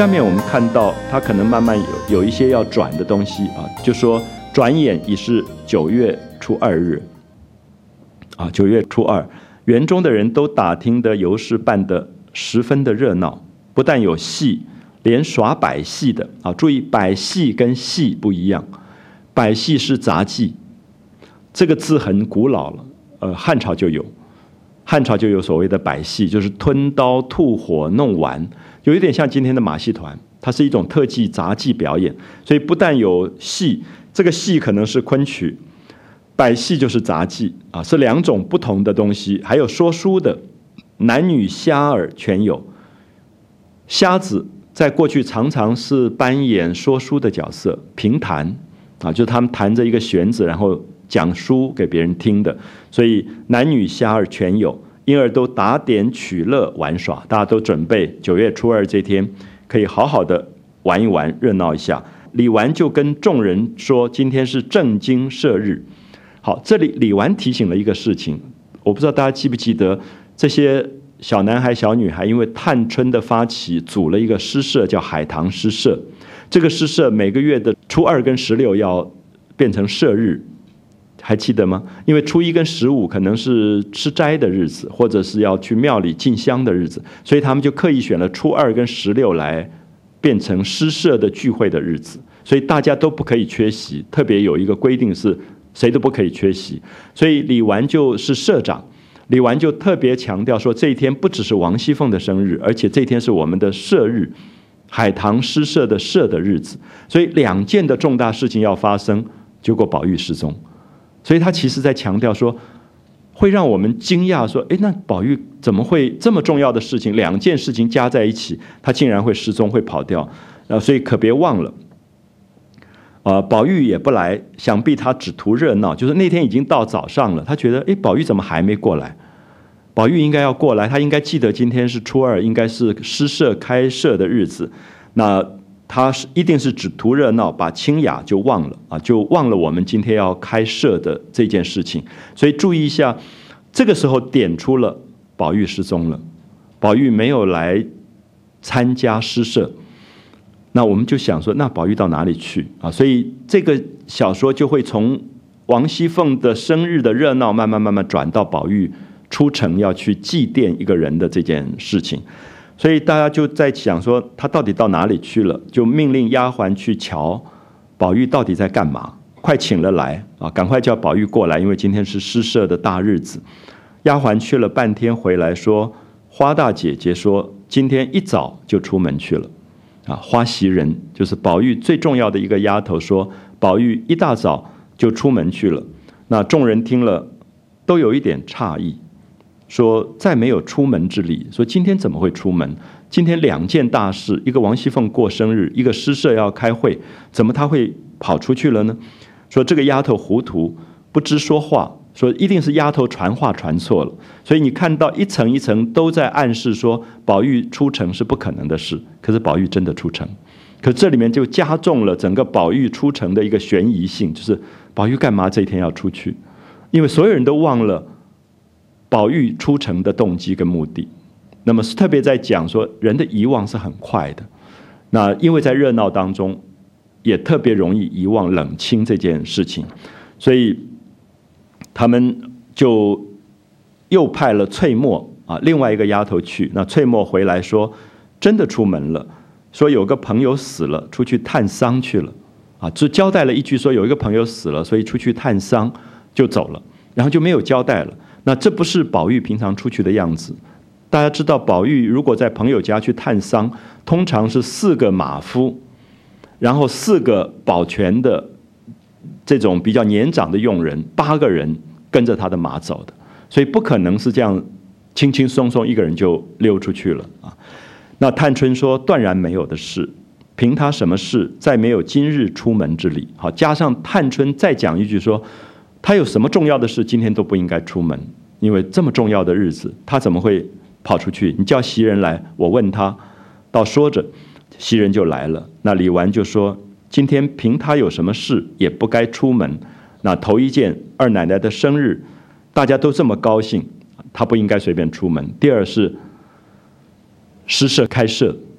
下面我们看到他可能慢慢有一些要转的东西啊，就说转眼已是9月初2日啊，9月初2，园中的人都打听的游市办得十分的热闹，不但有戏，连耍百戏的啊，注意百戏跟戏不一样，百戏是杂技，这个字很古老了，汉朝就有。汉朝就有所谓的百戏，就是吞刀吐火弄丸，有一点像今天的马戏团，它是一种特技杂技表演。所以不但有戏，这个戏可能是昆曲，百戏就是杂技啊，是2种不同的东西。还有说书的，男女瞎儿全有。瞎子在过去常常是扮演说书的角色，评弹啊，就是他们弹着一个弦子，然后讲书给别人听的，所以男女瞎儿全有，因而都打点取乐玩耍，大家都准备9月初2这天可以好好的玩一玩，热闹一下。李纨就跟众人说，今天是正经社日。好，这里李纨提醒了一个事情，我不知道大家记不记得，这些小男孩小女孩因为探春的发起，组了一个诗社，叫海棠诗社。这个诗社每个月的初2跟16要变成社日，还记得吗？因为初1跟15可能是吃斋的日子，或者是要去庙里进香的日子，所以他们就刻意选了初2跟16来变成诗社的聚会的日子，所以大家都不可以缺席，特别有一个规定是谁都不可以缺席。所以李纨就是社长，李纨就特别强调说，这一天不只是王熙凤的生日，而且这一天是我们的社日，海棠诗社的社的日子，所以2件的重大事情要发生，结果宝玉失踪。所以他其实在强调说，会让我们惊讶说，那宝玉怎么会这么重要的事情，2件事情加在一起，他竟然会失踪，会跑掉，所以可别忘了，宝玉也不来，想必他只图热闹，就是那天已经到早上了，他觉得，宝玉怎么还没过来？宝玉应该要过来，他应该记得今天是初2，应该是诗社开社的日子，那他一定是只图热闹，把清雅就忘了啊，就忘了我们今天要开社的这件事情。所以注意一下，这个时候点出了宝玉失踪了，宝玉没有来参加诗社，那我们就想说，那宝玉到哪里去啊？所以这个小说就会从王熙凤的生日的热闹，慢慢转到宝玉出城要去祭奠一个人的这件事情。所以大家就在想说，他到底到哪里去了？就命令丫鬟去瞧宝玉到底在干嘛，快请了来啊！赶快叫宝玉过来，因为今天是诗社的大日子。丫鬟去了半天回来说，花大姐姐说今天一早就出门去了啊。花袭人就是宝玉最重要的一个丫头，说宝玉一大早就出门去了。那众人听了都有一点诧异，说再没有出门之理，说今天怎么会出门？今天2件大事，一个王熙凤过生日，一个诗社要开会，怎么他会跑出去了呢？说这个丫头糊涂，不知说话，说一定是丫头传话传错了。所以你看到一层一层都在暗示说，宝玉出城是不可能的事，可是宝玉真的出城，可这里面就加重了整个宝玉出城的一个悬疑性，就是宝玉干嘛这一天要出去？因为所有人都忘了宝玉出城的动机跟目的，那么是特别在讲说人的遗忘是很快的，那因为在热闹当中也特别容易遗忘冷清这件事情，所以他们就又派了翠墨啊，另外一个丫头去。那翠墨回来说真的出门了，说有个朋友死了，出去探丧去了啊，只交代了一句说有一个朋友死了，所以出去探丧就走了，然后就没有交代了。那这不是宝玉平常出去的样子。大家知道，宝玉如果在朋友家去探丧，通常是4个马夫，然后4个保全的这种比较年长的佣人，8个人跟着他的马走的，所以不可能是这样轻轻松松一个人就溜出去了啊。那探春说断然没有的事，凭他什么事，再没有今日出门之理。好，加上探春再讲一句说，他有什么重要的事，今天都不应该出门，因为这么重要的日子，他怎么会跑出去？你叫袭人来，我问他。到说着，袭人就来了。那李纨就说，今天凭他有什么事，也不该出门。那头一件二奶奶的生日，大家都这么高兴，他不应该随便出门。第二是诗社开社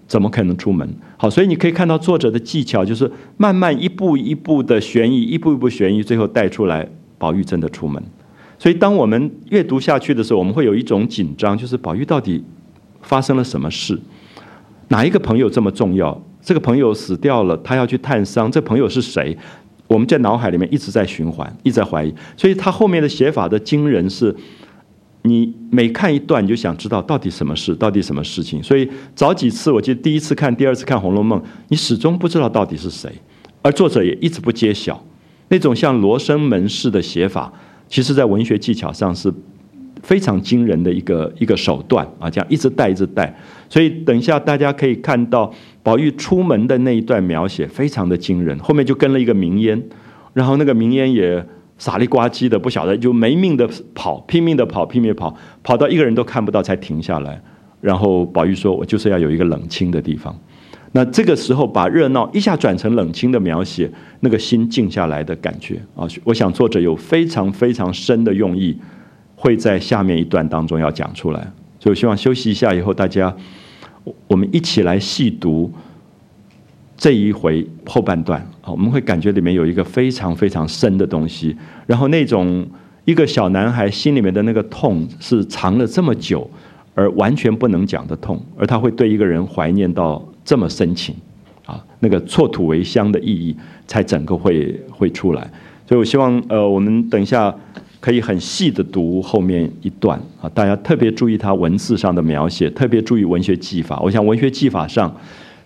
怎么可能出门？好，所以你可以看到作者的技巧，就是慢慢一步一步的悬疑，一步一步悬疑，最后带出来宝玉真的出门。所以当我们阅读下去的时候，我们会有一种紧张，就是宝玉到底发生了什么事？哪一个朋友这么重要？这个朋友死掉了，他要去探伤，这朋友是谁？我们在脑海里面一直在循环，一直在怀疑。所以他后面的写法的惊人是，你每看一段，你就想知道到底什么事，到底什么事情。所以早几次，我记得第一次看、第二次看《红楼梦》，你始终不知道到底是谁，而作者也一直不揭晓。那种像罗生门式的写法，其实在文学技巧上是非常惊人的一个手段啊，这样一直带一直带。所以等一下大家可以看到宝玉出门的那一段描写非常的惊人，后面就跟了一个名烟，然后那个名烟也傻里呱唧的，不晓得就没命的跑，拼命的跑，拼命地跑，跑到一个人都看不到才停下来。然后宝玉说：“我就是要有一个冷清的地方。”那这个时候把热闹一下转成冷清的描写，那个心静下来的感觉啊，我想作者有非常非常深的用意，会在下面一段当中要讲出来。所以我希望休息一下以后，大家我们一起来细读这一回后半段，我们会感觉里面有一个非常非常深的东西。然后那种一个小男孩心里面的那个痛，是藏了这么久而完全不能讲的痛，而他会对一个人怀念到这么深情啊，那个错土为乡的意义才整个会出来。所以我希望我们等一下可以很细的读后面一段啊，大家特别注意他文字上的描写，特别注意文学技法。我想文学技法上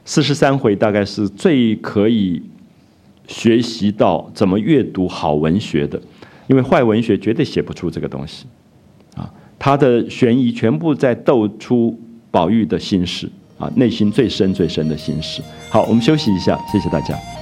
43回大概是最可以学习到怎么阅读好文学的，因为坏文学绝对写不出这个东西啊。他的悬疑全部在斗出宝玉的心事啊，内心最深最深的心事。好，我们休息一下，谢谢大家。